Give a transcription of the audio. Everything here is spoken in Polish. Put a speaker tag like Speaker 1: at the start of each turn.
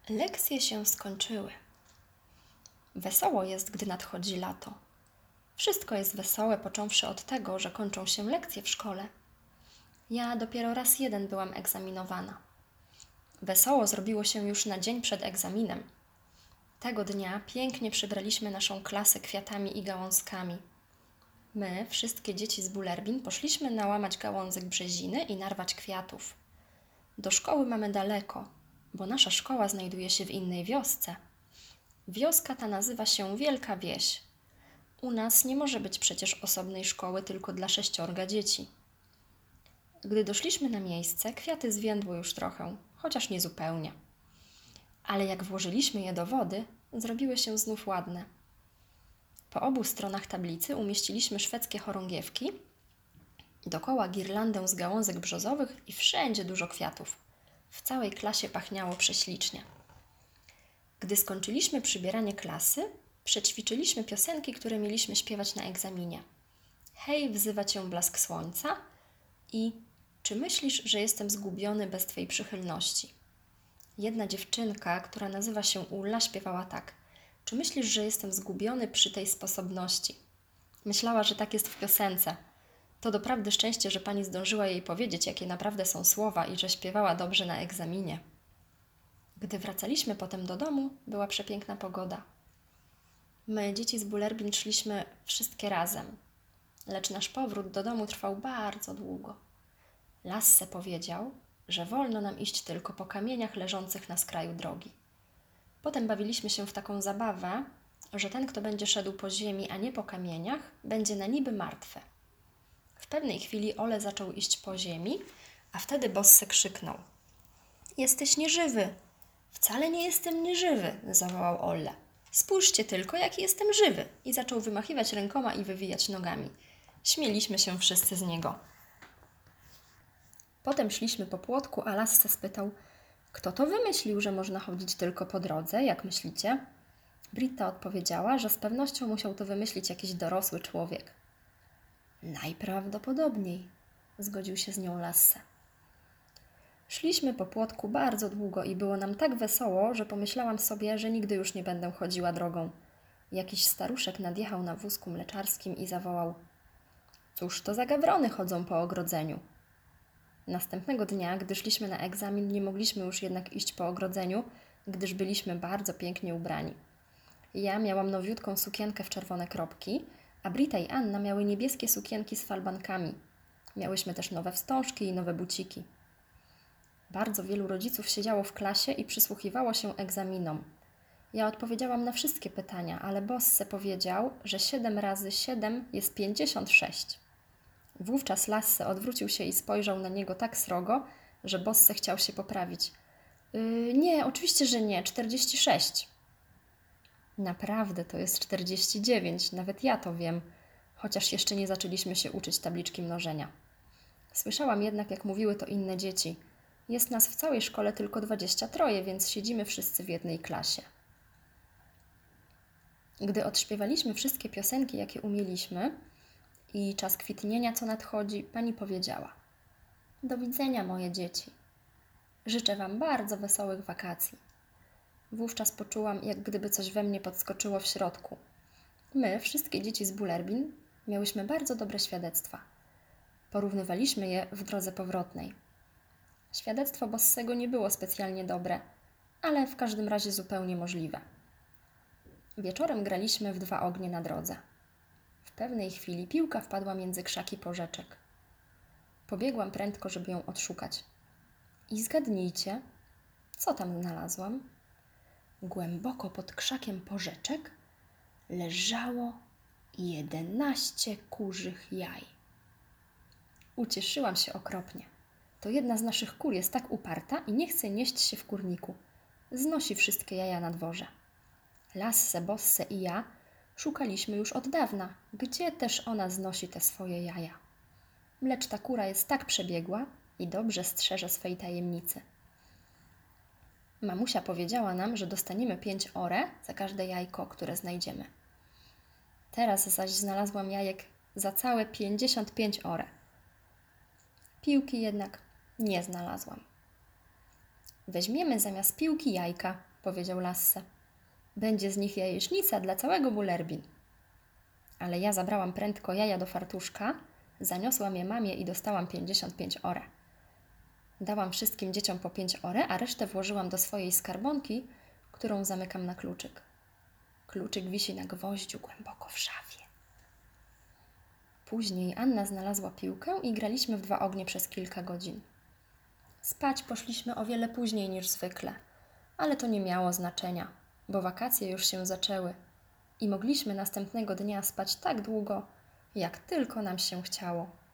Speaker 1: Lekcje się skończyły. Wesoło jest, gdy nadchodzi lato. Wszystko jest wesołe, począwszy od tego, że kończą się lekcje w szkole. Ja dopiero raz jeden byłam egzaminowana. Wesoło zrobiło się już na dzień przed egzaminem. Tego dnia pięknie przybraliśmy naszą klasę kwiatami i gałązkami. My, wszystkie dzieci z Bullerbin, poszliśmy nałamać gałązek brzeziny i narwać kwiatów. Do szkoły mamy daleko, bo nasza szkoła znajduje się w innej wiosce. Wioska ta nazywa się Wielka Wieś. U nas nie może być przecież osobnej szkoły tylko dla 6 dzieci. Gdy doszliśmy na miejsce, kwiaty zwiędły już trochę, chociaż nie zupełnie. Ale jak włożyliśmy je do wody, zrobiły się znów ładne. Po obu stronach tablicy umieściliśmy szwedzkie chorągiewki, dokoła girlandę z gałązek brzozowych i wszędzie dużo kwiatów. W całej klasie pachniało prześlicznie. Gdy skończyliśmy przybieranie klasy, przećwiczyliśmy piosenki, które mieliśmy śpiewać na egzaminie. Hej, wzywa cię blask słońca i czy myślisz, że jestem zgubiony bez Twej przychylności? Jedna dziewczynka, która nazywa się Ulla, śpiewała tak. Czy myślisz, że jestem zgubiony przy tej sposobności? Myślała, że tak jest w piosence. To doprawdy szczęście, że pani zdążyła jej powiedzieć, jakie naprawdę są słowa i że śpiewała dobrze na egzaminie. Gdy wracaliśmy potem do domu, była przepiękna pogoda. My, dzieci z Bullerbin, szliśmy wszystkie razem, lecz nasz powrót do domu trwał bardzo długo. Lasse powiedział, że wolno nam iść tylko po kamieniach leżących na skraju drogi. Potem bawiliśmy się w taką zabawę, że ten, kto będzie szedł po ziemi, a nie po kamieniach, będzie na niby martwy. W pewnej chwili Ole zaczął iść po ziemi, a wtedy Bosse krzyknął. Jesteś nieżywy! Wcale nie jestem nieżywy, zawołał Olle. Spójrzcie tylko, jaki jestem żywy! I zaczął wymachiwać rękoma i wywijać nogami. Śmieliśmy się wszyscy z niego. Potem szliśmy po płotku, a Lasse spytał, kto to wymyślił, że można chodzić tylko po drodze, jak myślicie? Britta odpowiedziała, że z pewnością musiał to wymyślić jakiś dorosły człowiek. Najprawdopodobniej, zgodził się z nią Lasse. Szliśmy po płotku bardzo długo i było nam tak wesoło, że pomyślałam sobie, że nigdy już nie będę chodziła drogą. Jakiś staruszek nadjechał na wózku mleczarskim i zawołał cóż to za gawrony chodzą po ogrodzeniu? Następnego dnia, gdy szliśmy na egzamin, nie mogliśmy już jednak iść po ogrodzeniu, gdyż byliśmy bardzo pięknie ubrani. Ja miałam nowiutką sukienkę w czerwone kropki, a Brita i Anna miały niebieskie sukienki z falbankami. Miałyśmy też nowe wstążki i nowe buciki. Bardzo wielu rodziców siedziało w klasie i przysłuchiwało się egzaminom. Ja odpowiedziałam na wszystkie pytania, ale Bosse powiedział, że 7 razy 7 jest 56. Wówczas Lasse odwrócił się i spojrzał na niego tak srogo, że Bosse chciał się poprawić. Nie, oczywiście, że nie, 46. Naprawdę, to jest 49, nawet ja to wiem, chociaż jeszcze nie zaczęliśmy się uczyć tabliczki mnożenia. Słyszałam jednak, jak mówiły to inne dzieci. Jest nas w całej szkole tylko 23, więc siedzimy wszyscy w jednej klasie. Gdy odśpiewaliśmy wszystkie piosenki, jakie umieliśmy i czas kwitnienia, co nadchodzi, pani powiedziała: do widzenia, moje dzieci. Życzę Wam bardzo wesołych wakacji. Wówczas poczułam, jak gdyby coś we mnie podskoczyło w środku. My, wszystkie dzieci z Bullerbin, miałyśmy bardzo dobre świadectwa. Porównywaliśmy je w drodze powrotnej. Świadectwo Bossego nie było specjalnie dobre, ale w każdym razie zupełnie możliwe. Wieczorem graliśmy w 2 ognie na drodze. W pewnej chwili piłka wpadła między krzaki porzeczek. Pobiegłam prędko, żeby ją odszukać. I zgadnijcie, co tam znalazłam? Głęboko pod krzakiem porzeczek leżało 11 kurzych jaj. Ucieszyłam się okropnie. To jedna z naszych kur jest tak uparta i nie chce nieść się w kurniku. Znosi wszystkie jaja na dworze. Lasse, Bosse i ja szukaliśmy już od dawna, gdzie też ona znosi te swoje jaja. Lecz ta kura jest tak przebiegła i dobrze strzeże swej tajemnicy. Mamusia powiedziała nam, że dostaniemy 5 ore za każde jajko, które znajdziemy. Teraz zaś znalazłam jajek za całe 55 ore. Piłki jednak nie znalazłam. Weźmiemy zamiast piłki jajka, powiedział Lasse. Będzie z nich jajecznica dla całego Bullerbin. Ale ja zabrałam prędko jaja do fartuszka, zaniosłam je mamie i dostałam 55 ore. Dałam wszystkim dzieciom po 5 ore, a resztę włożyłam do swojej skarbonki, którą zamykam na kluczyk. Kluczyk wisi na gwoździu głęboko w szafie. Później Anna znalazła piłkę i graliśmy w 2 ognie przez kilka godzin. Spać poszliśmy o wiele później niż zwykle, ale to nie miało znaczenia, bo wakacje już się zaczęły i mogliśmy następnego dnia spać tak długo, jak tylko nam się chciało.